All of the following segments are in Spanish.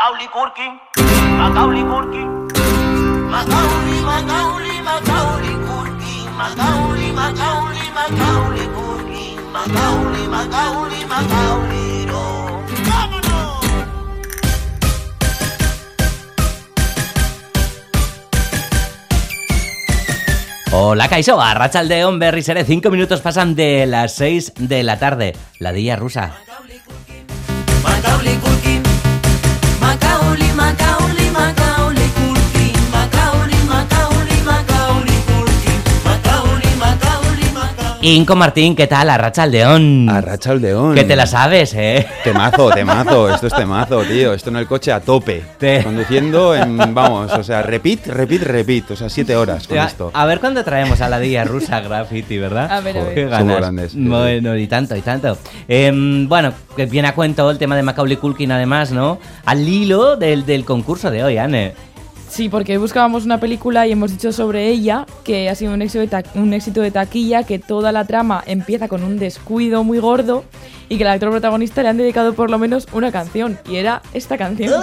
Macaulay Culkin, Macaulay Culkin, Macaulay, Macaulay, Macaulay Culkin, Macaulay, Macaulay, Macaulay Culkin, Macaulay, Macaulay, Macaulay, no. ¡Vámonos! Hola, Kaixo, arratsaldeon berriz ere, 5 minutos pasan de las 6 de la tarde. La Dilla Rusa. Macaulay Culkin, Macaulay, Macaulay, Macaulay Culkin, Macaulay, Macaulay, Macaulay Culkin, Macaulay, Macaulay, Macaulay. Inco Martín, ¿qué tal? Arratsaldeon. Arratsaldeon. Que te la sabes, Temazo. Esto es temazo, tío. Esto en el coche a tope. Conduciendo vamos, o sea, repeat. O sea, 7 horas con esto. A ver cuándo traemos a la Dilla Rusa Graffiti, ¿verdad? A ver. Qué ganas. Somos grandes. Bueno, y tanto. Bueno, que viene a cuento el tema de Macaulay Culkin, además, ¿no? Al hilo del concurso de hoy, Anne. Sí, porque buscábamos una película y hemos dicho sobre ella que ha sido un éxito de taquilla, que toda la trama empieza con un descuido muy gordo y que al actor protagonista le han dedicado por lo menos una canción, y era esta canción.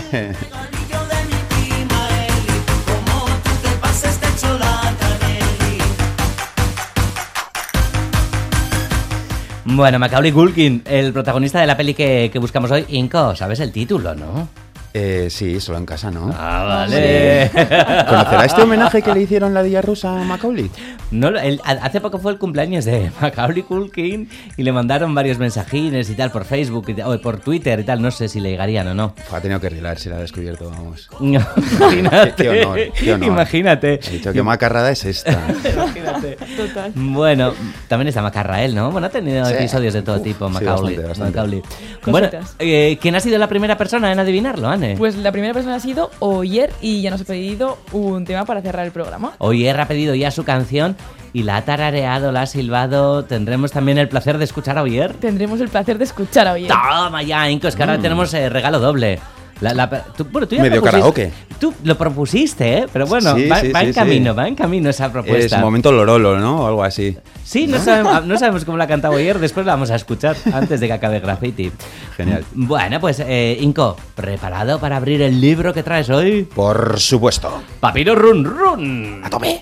Bueno, Macaulay Culkin, el protagonista de la peli que buscamos hoy. Inco, ¿sabes el título, no? Sí, solo en casa, ¿no? Ah, vale. Sí. ¿Conocerá este homenaje que le hicieron la Dilla Rusa a Macaulay? No, hace poco fue el cumpleaños de Macaulay Culkin y le mandaron varios mensajines y tal por Facebook o por Twitter y tal. No sé si le llegarían o no. Ha tenido que arreglar, se la ha descubierto, vamos. Imagínate. Qué honor. Imagínate. He dicho, qué macarrada es esta. Imagínate. Total. Bueno, también está Macarrael, ¿no? Bueno, ha tenido episodios de todo tipo, Macaulay. Sí, bastante. Macaulay. Bueno, Cositas. ¿quién ha sido la primera persona en adivinarlo, Anne? Pues la primera persona ha sido Oyer y ya nos ha pedido un tema para cerrar el programa. Oyer ha pedido ya su canción y la ha tarareado, la ha silbado. ¿Tendremos también el placer de escuchar a Oyer? Tendremos el placer de escuchar a Oyer. Toma ya, Inco, es que ahora tenemos regalo doble. Tú ya Medio karaoke. Tú lo propusiste, pero bueno, Sí, va sí. en camino esa propuesta. Es momento Lorolo, ¿no? O algo así. Sí, no sabemos cómo la ha cantado ayer, después la vamos a escuchar antes de que acabe Graffiti. Genial. Bueno, pues Inco, ¿preparado para abrir el libro que traes hoy? Por supuesto. Papiro Run Run. ¡A tope!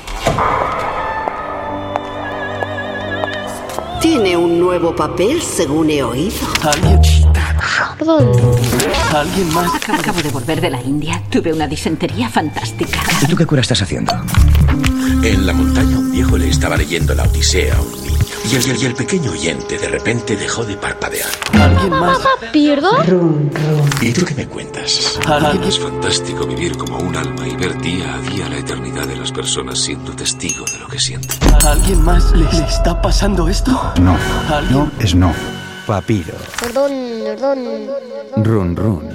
Tiene un nuevo papel, según he oído. ¿Alguien más? Acabo de volver de la India. Tuve una disentería fantástica. ¿Y tú qué cura estás haciendo? En la montaña un viejo le estaba leyendo la Odisea a un niño. Y el pequeño oyente de repente dejó de parpadear. ¿Alguien más? ¿Pierdo? ¿Y tú qué me cuentas? Es fantástico vivir como un alma y ver día a día la eternidad de las personas siendo testigo de lo que sienten. ¿Alguien más le está pasando esto? No. ¿Alguien? No es no. Papiro. Perdón. Run, run.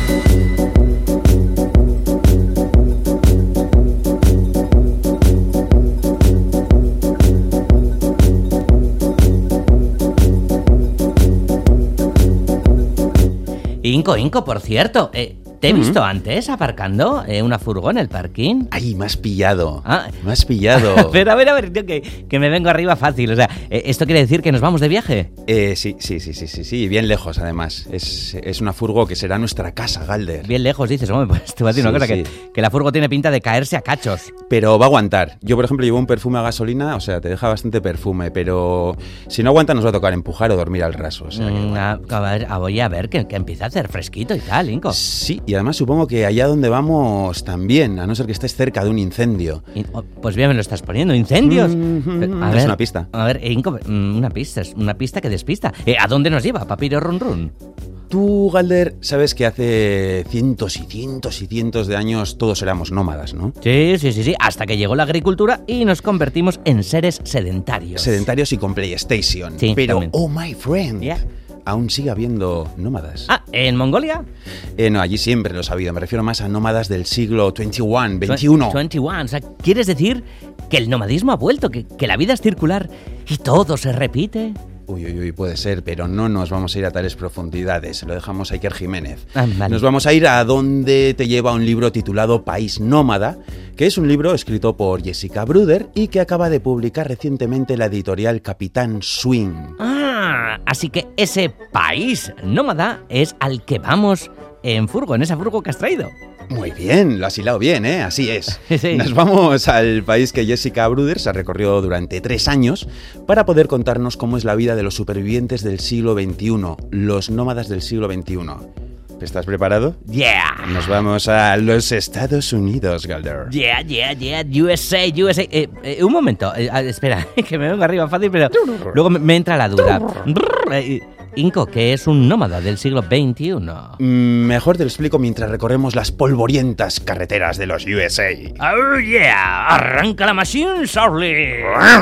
Inco, por cierto, ¿te he visto antes aparcando una furgoneta en el parking? ¡Ay, me has pillado! Ah. Me has pillado. Pero a ver, tío, que me vengo arriba fácil. O sea, ¿esto quiere decir que nos vamos de viaje? Sí, bien lejos además. Es una furgo que será nuestra casa, Galder. Bien lejos, dices. Hombre, pues te voy a decir una cosa, Sí. que la furgo tiene pinta de caerse a cachos. Pero va a aguantar. Yo, por ejemplo, llevo un perfume a gasolina, o sea, te deja bastante perfume, pero si no aguanta nos va a tocar empujar o dormir al raso. O sea, Voy a ver que empieza a hacer fresquito y tal, Inco. Sí, y además supongo que allá donde vamos también, a no ser que estés cerca de un incendio. Pues bien me lo estás poniendo, ¿incendios? Es una pista. A ver, Inco, una pista que despista. ¿A dónde nos lleva, Papiro Run Run? Tú, Galder, sabes que hace cientos y cientos y cientos de años todos éramos nómadas, ¿no? Sí, hasta que llegó la agricultura y nos convertimos en seres sedentarios. Sedentarios y con PlayStation. Sí, pero, también. oh my friend, Yeah. aún sigue habiendo nómadas. ¿En Mongolia? No, allí siempre los ha habido. Me refiero más a nómadas del siglo XXI. 21. O sea, ¿quieres decir que el nomadismo ha vuelto, que la vida es circular y todo se repite? Uy, puede ser, pero no nos vamos a ir a tales profundidades. Se lo dejamos a Iker Jiménez. Vale. Nos vamos a ir a donde te lleva un libro titulado País Nómada, que es un libro escrito por Jessica Bruder y que acaba de publicar recientemente la editorial Capitán Swing. Así que ese país nómada es al que vamos en furgo, en esa furgo que has traído. Muy bien, lo has hilado bien, ¿eh? Así es. Sí. Nos vamos al país que Jessica Bruder se recorrió durante 3 años para poder contarnos cómo es la vida de los supervivientes del siglo XXI, los nómadas del siglo XXI. ¿Estás preparado? Yeah. Nos vamos a los Estados Unidos, Galder. Yeah, USA. Un momento, espera, que me vengo arriba fácil, pero luego me entra la duda. Inco, ¿qué es un nómada del siglo XXI? Mejor te lo explico mientras recorremos las polvorientas carreteras de los USA. Oh yeah, arranca la machine, Charlie.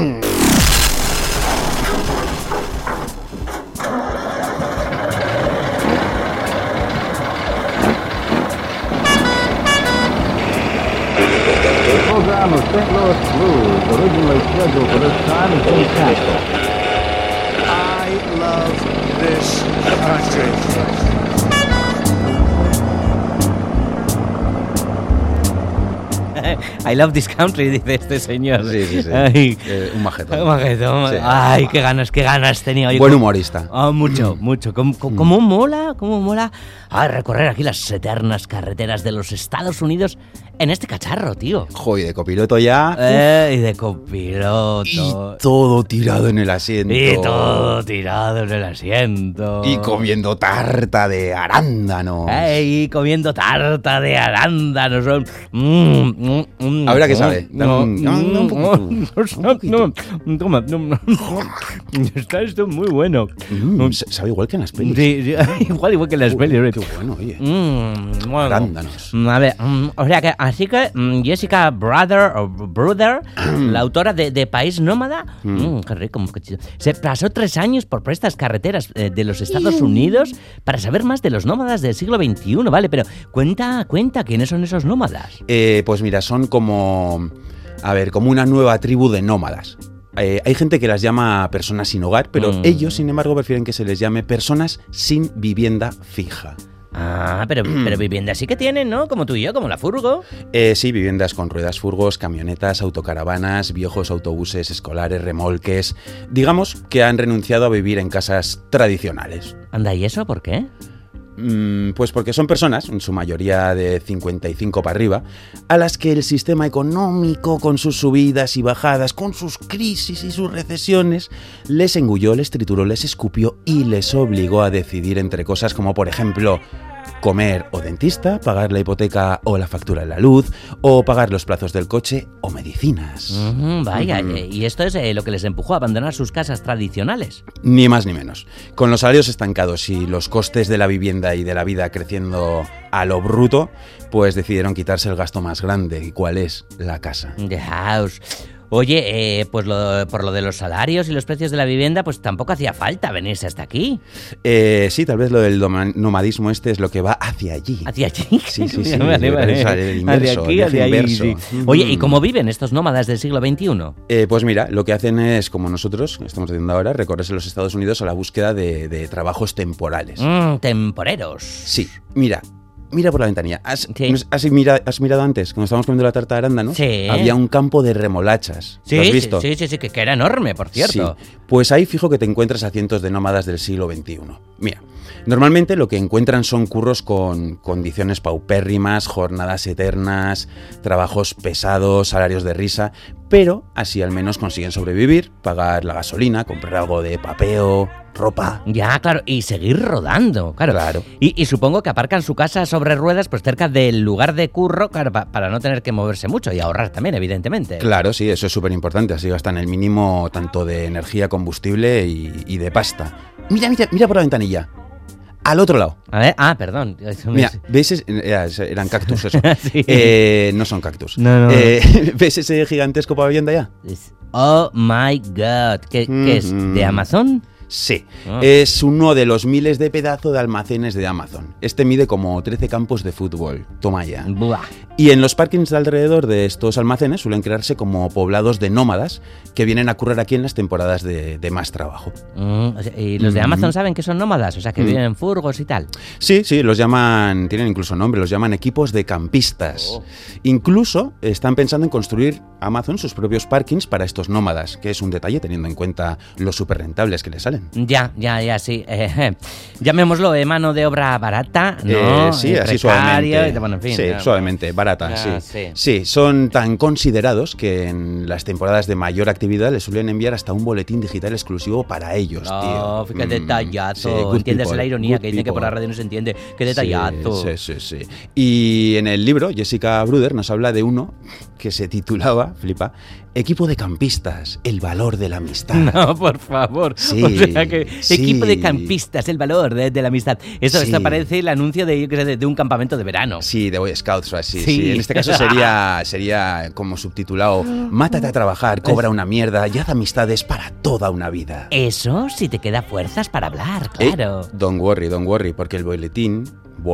Program of St. Louis Blues, originally scheduled for this time, has been canceled. I love this country. I love this country, dice este señor. Sí. Ay, un majetón. Un majetón. Sí. Ay, qué ganas tenía. Oye, buen humorista. Mucho. ¿Cómo mola recorrer aquí las eternas carreteras de los Estados Unidos en este cacharro, tío. Joder, de copiloto ya. Y de copiloto. Y todo tirado en el asiento. Y comiendo tarta de arándanos. Ahora que sabe. Toma. Está esto muy bueno. Sabe igual que en las pelis. Sí, igual que en las pelis. Qué bueno, oye. Bueno. Arándanos. A ver, o sea que así que Jessica Bruder, la autora de País Nómada, qué rico, se pasó 3 años por estas carreteras de los Estados Unidos para saber más de los nómadas del siglo XXI, ¿vale? Pero cuenta, ¿quiénes son esos nómadas? Pues mira, son como una nueva tribu de nómadas. Hay gente que las llama personas sin hogar, pero ellos, sin embargo, prefieren que se les llame personas sin vivienda fija. Pero viviendas sí que tienen, ¿no? Como tú y yo, como la furgo. Sí, viviendas con ruedas, furgos, camionetas, autocaravanas, viejos autobuses escolares, remolques. Digamos que han renunciado a vivir en casas tradicionales. Anda, ¿y eso por qué? Pues porque son personas, en su mayoría de 55 para arriba, a las que el sistema económico, con sus subidas y bajadas, con sus crisis y sus recesiones, les engulló, les trituró, les escupió y les obligó a decidir entre cosas como, por ejemplo, comer o dentista, pagar la hipoteca o la factura de la luz, o pagar los plazos del coche o medicinas. Vaya, ¿y esto es lo que les empujó a abandonar sus casas tradicionales? Ni más ni menos. Con los salarios estancados y los costes de la vivienda y de la vida creciendo a lo bruto, pues decidieron quitarse el gasto más grande. ¿Y cuál es? La casa. The house. Oye, pues por lo de los salarios y los precios de la vivienda, pues tampoco hacía falta venirse hasta aquí. Sí, tal vez lo del nomadismo es lo que va hacia allí. ¿Hacia allí? Sí. Vale. El inverso, hacia aquí, inverso. Sí. Oye, ¿y cómo viven estos nómadas del siglo XXI? Pues mira, lo que hacen es, como nosotros estamos haciendo ahora, recorrerse los Estados Unidos a la búsqueda de trabajos temporales. Temporeros. Sí, mira por la ventanilla. ¿Has mirado antes, cuando estábamos comiendo la tarta de arándano? Sí. Había un campo de remolachas. Sí, ¿Lo has visto? Sí, que era enorme, por cierto. Sí. Pues ahí fijo que te encuentras a cientos de nómadas del siglo XXI. Mira, normalmente lo que encuentran son curros con condiciones paupérrimas, jornadas eternas, trabajos pesados, salarios de risa, pero así al menos consiguen sobrevivir, pagar la gasolina, comprar algo de papeo, ropa. Ya, claro, y seguir rodando, claro. Y supongo que aparcan su casa sobre ruedas pues cerca del lugar de curro, claro, para no tener que moverse mucho y ahorrar también, evidentemente. Claro, sí, eso es súper importante, así gastan el mínimo tanto de energía, combustible y de pasta. Mira por la ventanilla. Al otro lado. A ver, perdón. Mira, ¿ves? Eran cactus, eso. Sí. No son cactus. No. ¿Ves ese gigantesco pabellón de allá? Oh my God. ¿Qué es? ¿De Amazon? Sí, es uno de los miles de pedazos de almacenes de Amazon. Este mide como 13 campos de fútbol. Toma ya. Buah. Y en los parkings de alrededor de estos almacenes suelen crearse como poblados de nómadas que vienen a currar aquí en las temporadas de más trabajo. ¿Y los de Amazon saben que son nómadas? O sea, que viven en furgos y tal. Sí, los llaman, tienen incluso nombre, los llaman equipos de campistas. Incluso están pensando en construir Amazon sus propios parkings para estos nómadas, que es un detalle teniendo en cuenta los súper rentables que les salen. Ya, sí. Llamémoslo mano de obra barata, ¿no? Sí, así suavemente. Bueno, en fin, sí, suavemente, barata, sí, son tan considerados que en las temporadas de mayor actividad les suelen enviar hasta un boletín digital exclusivo para ellos, tío. Qué detallazo. ¿Entiendes la ironía que dice que por la radio no se entiende? Qué detallazo. Sí. Y en el libro, Jessica Bruder nos habla de uno que se titulaba, flipa, Equipo de campistas, el valor de la amistad. No, por favor. Sí, o sea que equipo de campistas, el valor de la amistad. Esto parece el anuncio de un campamento de verano. Sí, de Boy Scouts o así. Sí. En este caso sería como subtitulado: mátate a trabajar, cobra una mierda y haz amistades para toda una vida. Eso si te queda fuerzas para hablar, claro. Don't worry, porque el boletín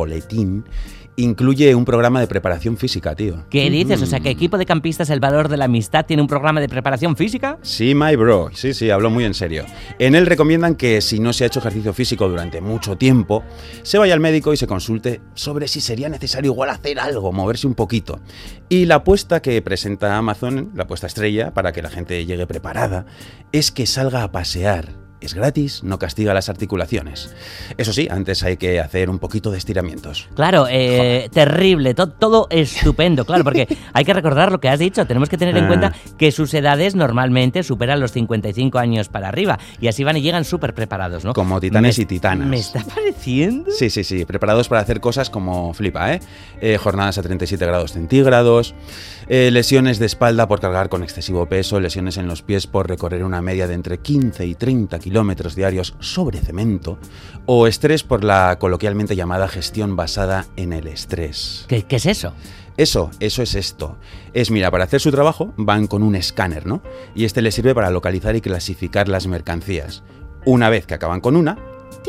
incluye un programa de preparación física, tío. ¿Qué dices? O sea, que equipo de campistas, el valor de la amistad, tiene un programa de preparación física. Sí, my bro. Sí, hablo muy en serio. En él recomiendan que si no se ha hecho ejercicio físico durante mucho tiempo, se vaya al médico y se consulte sobre si sería necesario igual hacer algo, moverse un poquito. Y la apuesta que presenta Amazon, la apuesta estrella, para que la gente llegue preparada, es que salga a pasear. Es gratis, no castiga las articulaciones. Eso sí, antes hay que hacer un poquito de estiramientos. Claro, terrible, todo estupendo, claro, porque hay que recordar lo que has dicho. Tenemos que tener en cuenta que sus edades normalmente superan los 55 años para arriba. Y así van y llegan súper preparados, ¿no? Como titanes y titanas. ¿Me está pareciendo? Sí, preparados para hacer cosas como flipa, jornadas a 37 grados centígrados, lesiones de espalda por cargar con excesivo peso, lesiones en los pies por recorrer una media de entre 15 y 30 kilómetros diarios sobre cemento, o estrés por la coloquialmente llamada gestión basada en el estrés. ¿Qué es eso? Eso es esto. Mira, para hacer su trabajo van con un escáner, ¿no? Y este les sirve para localizar y clasificar las mercancías. Una vez que acaban con una,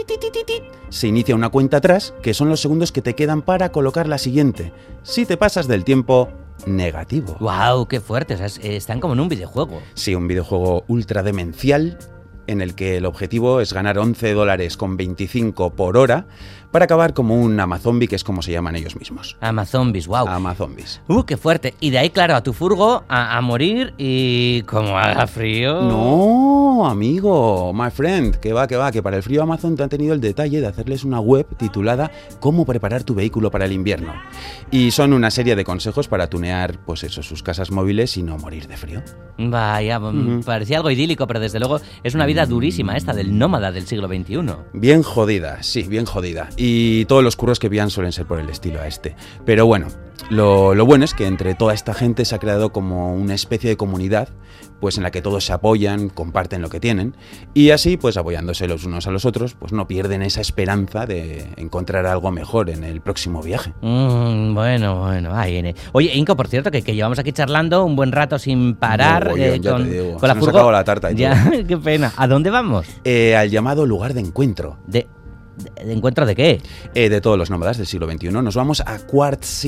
se inicia una cuenta atrás, que son los segundos que te quedan para colocar la siguiente. Si te pasas del tiempo, negativo. ¡Wow! ¡Qué fuerte! O sea, están como en un videojuego. Sí, un videojuego ultra demencial en el que el objetivo es ganar $11.25 por hora para acabar como un Amazombi, que es como se llaman ellos mismos. Amazombis, wow. Amazombis. Qué fuerte. Y de ahí, claro, a tu furgo a morir y como haga frío. No, amigo, my friend, que va, que para el frío Amazon te han tenido el detalle de hacerles una web titulada Cómo preparar tu vehículo para el invierno. Y son una serie de consejos para tunear, pues eso, sus casas móviles y no morir de frío. Vaya, parecía algo idílico, pero desde luego es una vida durísima esta del nómada del siglo XXI. Bien jodida, sí, bien jodida. Y todos los curros que pillan suelen ser por el estilo a este. Pero bueno, lo bueno es que entre toda esta gente se ha creado como una especie de comunidad, pues en la que todos se apoyan, comparten lo que tienen, y así, pues apoyándose los unos a los otros, pues no pierden esa esperanza de encontrar algo mejor en el próximo viaje. Bueno, ahí viene. Oye, Inco, por cierto, que llevamos aquí charlando un buen rato sin parar con la furgo. Se nos acabó la tarta y ya, qué pena. ¿A dónde vamos? Al llamado lugar de encuentro. ¿De encuentro de qué? De todos los nómadas del siglo XXI. Nos vamos a Quartz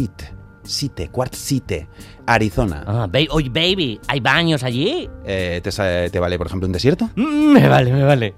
City, Arizona. Oye, baby, ¿hay baños allí? ¿Te vale, por ejemplo, un desierto? Me vale.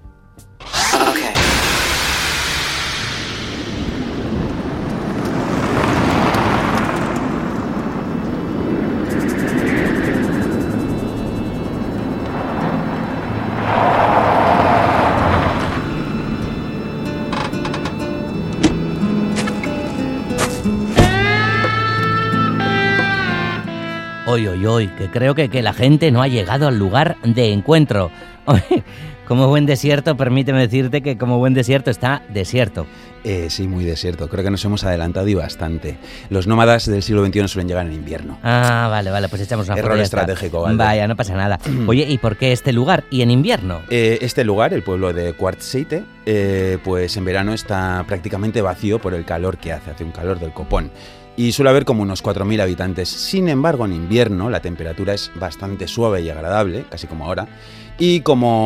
Hoy, que creo que la gente no ha llegado al lugar de encuentro. Como buen desierto, permíteme decirte que como buen desierto está desierto. Sí, muy desierto. Creo que nos hemos adelantado y bastante. Los nómadas del siglo XXI suelen llegar en invierno. Vale, pues echamos una error estratégico, ¿vale? Vaya, no pasa nada. Oye, ¿y por qué este lugar y en invierno? Este lugar, el pueblo de Quartz City, pues en verano está prácticamente vacío por el calor que hace un calor del copón. Y suele haber como unos 4.000 habitantes. Sin embargo, en invierno la temperatura es bastante suave y agradable, casi como ahora. Y como en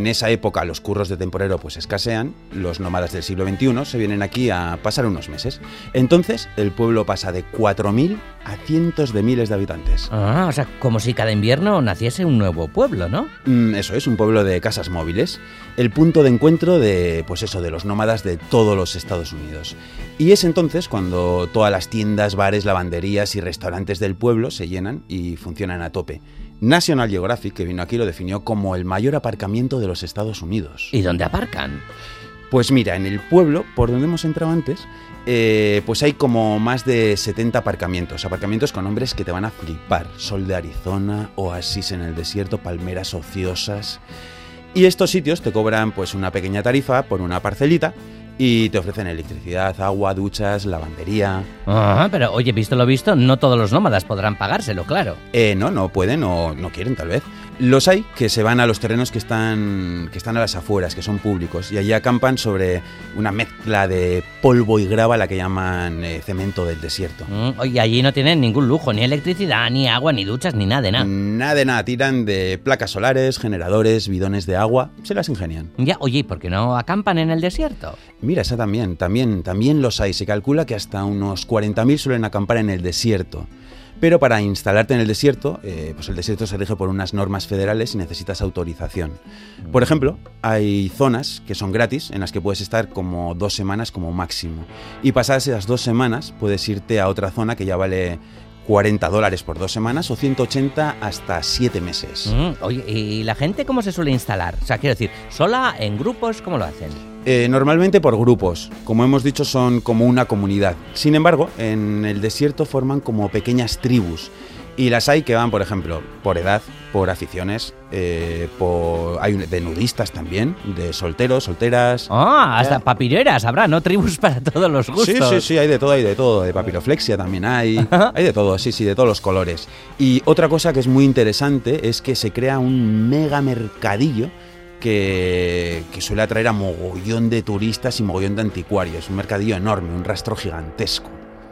en esa época los curros de temporero pues escasean, los nómadas del siglo XXI se vienen aquí a pasar unos meses. Entonces el pueblo pasa de 4.000 a cientos de miles de habitantes. Ah, o sea, como si cada invierno naciese un nuevo pueblo, ¿no? Eso es, un pueblo de casas móviles, el punto de encuentro de, pues eso, de los nómadas de todos los Estados Unidos. Y es entonces cuando todas las tiendas, bares, lavanderías y restaurantes del pueblo se llenan y funcionan a tope. National Geographic, que vino aquí, lo definió como el mayor aparcamiento de los Estados Unidos. ¿Y dónde aparcan? Pues mira, en el pueblo, por donde hemos entrado antes, pues hay como más de 70 aparcamientos con nombres que te van a flipar. Sol de Arizona, oasis en el desierto, palmeras ociosas. Y estos sitios te cobran pues una pequeña tarifa por una parcelita y te ofrecen electricidad, agua, duchas, lavandería. Ah, pero oye, visto lo visto, no todos los nómadas podrán pagárselo, claro. No pueden o no quieren tal vez. Los hay que se van a los terrenos que están a las afueras, que son públicos, y allí acampan sobre una mezcla de polvo y grava, la que llaman cemento del desierto. Oye, allí no tienen ningún lujo, ni electricidad, ni agua, ni duchas, ni nada de nada. Nada de nada, tiran de placas solares, generadores, bidones de agua, se las ingenian. Ya, oye, ¿y por qué no acampan en el desierto? Mira, esa también los hay. Se calcula que hasta unos 40.000 suelen acampar en el desierto. Pero para instalarte en el desierto, pues el desierto se rige por unas normas federales y necesitas autorización. Por ejemplo, hay zonas que son gratis, en las que puedes estar como 2 semanas como máximo. Y pasadas esas 2 semanas, puedes irte a otra zona que ya vale $40 por 2 semanas o 180 hasta 7 meses. Oye, ¿y la gente cómo se suele instalar? O sea, quiero decir, ¿sola, en grupos, cómo lo hacen? Normalmente por grupos. Como hemos dicho, son como una comunidad. Sin embargo, en el desierto forman como pequeñas tribus. Y las hay que van, por ejemplo, por edad, por aficiones, hay de nudistas también, de solteros, solteras. Ah, hasta papireras habrá, ¿no? Tribus para todos los gustos. Sí, hay de todo. De papiroflexia también hay. Hay de todo, sí, de todos los colores. Y otra cosa que es muy interesante es que se crea un mega mercadillo que suele atraer a mogollón de turistas y mogollón de anticuarios. Un mercadillo enorme, un rastro gigantesco.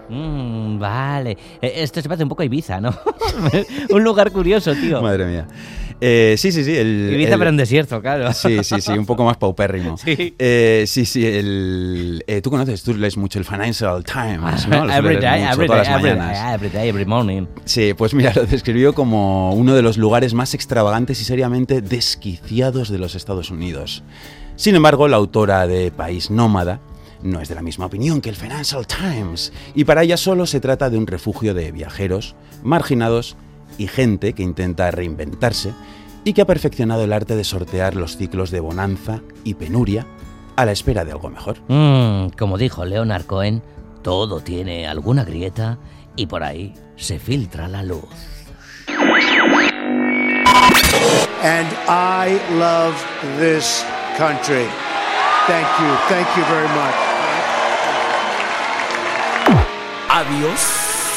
Vale. Esto se parece un poco a Ibiza, ¿no? Un lugar curioso, tío. Madre mía. Sí. Ibiza, pero en desierto, claro. Sí, un poco más paupérrimo. Sí. Tú lees mucho el Financial Times, ¿no? Every day, every morning. Sí, pues mira, lo describió como uno de los lugares más extravagantes y seriamente desquiciados de los Estados Unidos. Sin embargo, la autora de País Nómada no es de la misma opinión que el Financial Times, y para ella solo se trata de un refugio de viajeros, marginados y gente que intenta reinventarse y que ha perfeccionado el arte de sortear los ciclos de bonanza y penuria a la espera de algo mejor. Como dijo Leonard Cohen, todo tiene alguna grieta y por ahí se filtra la luz. And I love this country. Thank you very much. Adiós.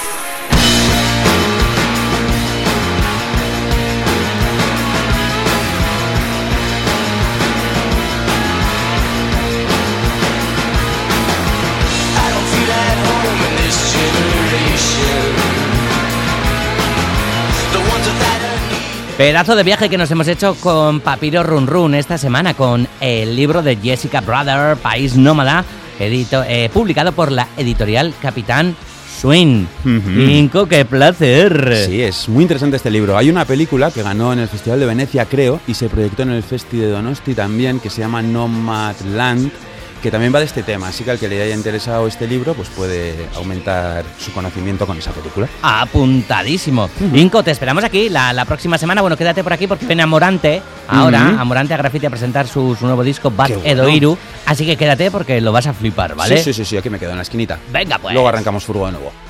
Pedazo de viaje que nos hemos hecho con Papiro Run Run esta semana con el libro de Jessica Brother, País Nómada, publicado por la editorial Capitán Swing. Inco, qué placer. Sí, es muy interesante este libro. Hay una película que ganó en el Festival de Venecia, creo, y se proyectó en el Festi de Donosti también, que se llama Nomadland, que también va de este tema, así que al que le haya interesado este libro pues puede aumentar su conocimiento con esa película. Apuntadísimo. Inco, te esperamos aquí la próxima semana. Bueno, quédate por aquí porque viene Amorante ahora, Amorante a Graffiti a presentar su nuevo disco Bat Edoiru, así que quédate porque lo vas a flipar, ¿vale? Sí, aquí me quedo en la esquinita. Venga pues. Luego arrancamos furgo de nuevo.